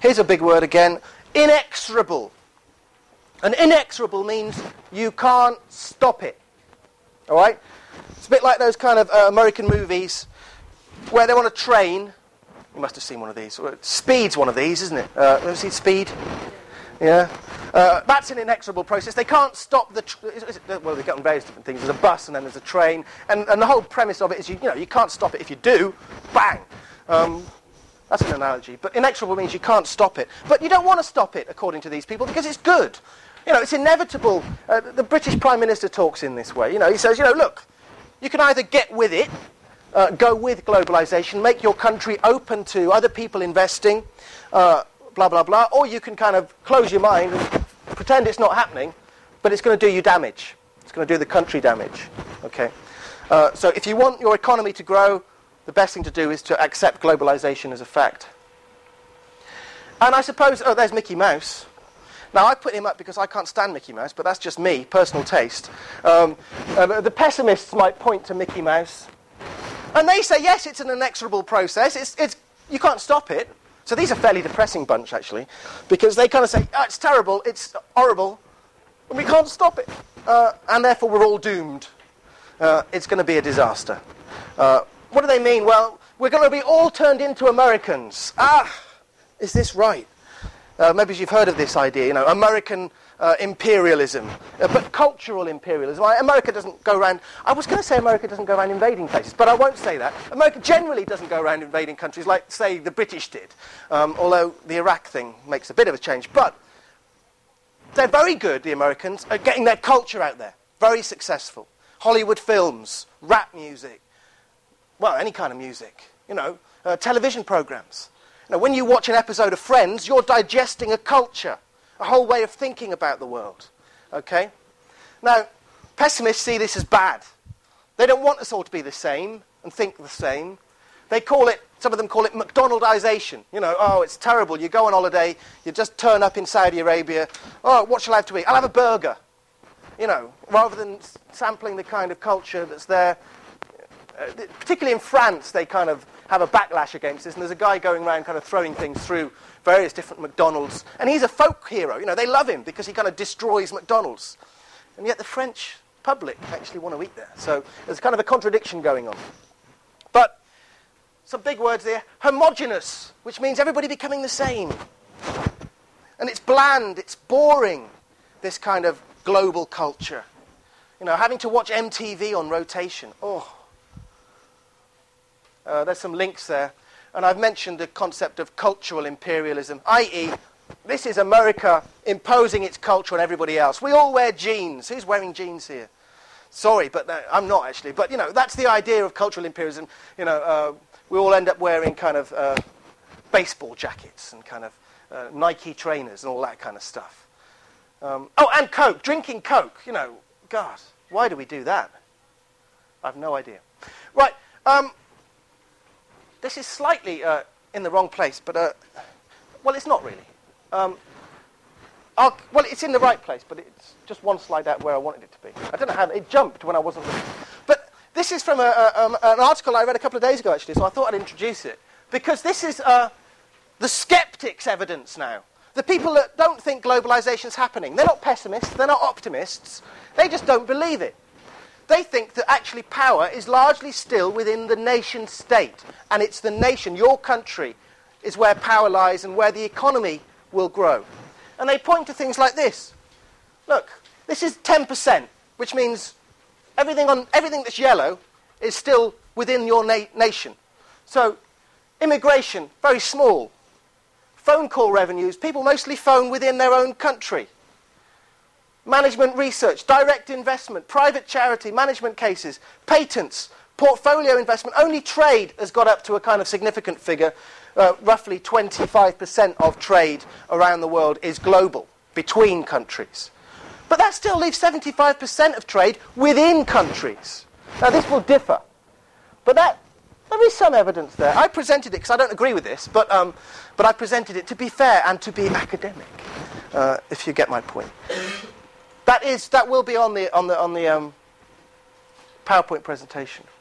Here's a big word again. Inexorable. And inexorable means you can't stop it. All right? It's a bit like those kind of American movies where they're on a train. You must have seen one of these. Speed's one of these, isn't it? Ever seen Speed? Yeah. That's an inexorable process. They can't stop well, they get on various different things. There's a bus and then there's a train. And the whole premise of it is, you can't stop it. If you do, bang. That's an analogy. But inexorable means you can't stop it. But you don't want to stop it, according to these people, because it's good. It's inevitable. The British Prime Minister talks in this way. He says, look, you can either get with it, go with globalization, make your country open to other people investing, blah, blah, blah, or you can kind of close your mind and pretend it's not happening, but it's going to do you damage. It's going to do the country damage. Okay. So if you want your economy to grow, the best thing to do is to accept globalization as a fact. And I suppose, there's Mickey Mouse. Now, I put him up because I can't stand Mickey Mouse, but that's just me, personal taste. The pessimists might point to Mickey Mouse. And they say, yes, it's an inexorable process. You can't stop it. So these are a fairly depressing bunch, actually, because they kind of say, it's terrible, it's horrible, and we can't stop it. And therefore, we're all doomed. It's going to be a disaster. What do they mean? Well, we're going to be all turned into Americans. Is this right? Maybe you've heard of this idea, American imperialism, but cultural imperialism. America doesn't go around, I was going to say America doesn't go around invading places, but I won't say that. America generally doesn't go around invading countries like, say, the British did, although the Iraq thing makes a bit of a change. But they're very good, the Americans, at getting their culture out there. Very successful. Hollywood films, rap music, well, any kind of music, television programs. When you watch an episode of Friends, you're digesting a culture, a whole way of thinking about the world. Okay? Now, pessimists see this as bad. They don't want us all to be the same and think the same. Some of them call it McDonaldization. It's terrible. You go on holiday, you just turn up in Saudi Arabia. Oh, what shall I have to eat? I'll have a burger. Rather than sampling the kind of culture that's there. Particularly in France, they kind of have a backlash against this, and there's a guy going around kind of throwing things through various different McDonald's, and he's a folk hero. They love him because he kind of destroys McDonald's, and yet the French public actually want to eat there. So there's kind of a contradiction going on. But some big words there. Homogeneous, which means everybody becoming the same, and it's bland, it's boring. This kind of global culture, having to watch MTV on rotation. There's some links there. And I've mentioned the concept of cultural imperialism, i.e., this is America imposing its culture on everybody else. We all wear jeans. Who's wearing jeans here? Sorry, but I'm not actually. But, that's the idea of cultural imperialism. We all end up wearing kind of baseball jackets and kind of Nike trainers and all that kind of stuff. And Coke, drinking Coke. God, why do we do that? I have no idea. Right. This is slightly in the wrong place, but, well, it's not really. Well, it's in the right place, but it's just one slide out where I wanted it to be. I don't know how, it jumped when I wasn't looking. But this is from an article I read a couple of days ago, actually, so I thought I'd introduce it. Because this is the skeptics' evidence now. The people that don't think globalization's happening. They're not pessimists, they're not optimists. They just don't believe it. They think that actually power is largely still within the nation state. And it's the nation, your country, is where power lies and where the economy will grow. And they point to things like this. Look, this is 10%, which means everything that's yellow is still within your nation. So, immigration, very small. Phone call revenues, people mostly phone within their own country. Management research, direct investment, private charity, management cases, patents, portfolio investment. Only trade has got up to a kind of significant figure. Roughly 25% of trade around the world is global, between countries. But that still leaves 75% of trade within countries. Now this will differ. But there is some evidence there. I presented it because I don't agree with this, but I presented it to be fair and to be academic, if you get my point. That will be on the PowerPoint presentation.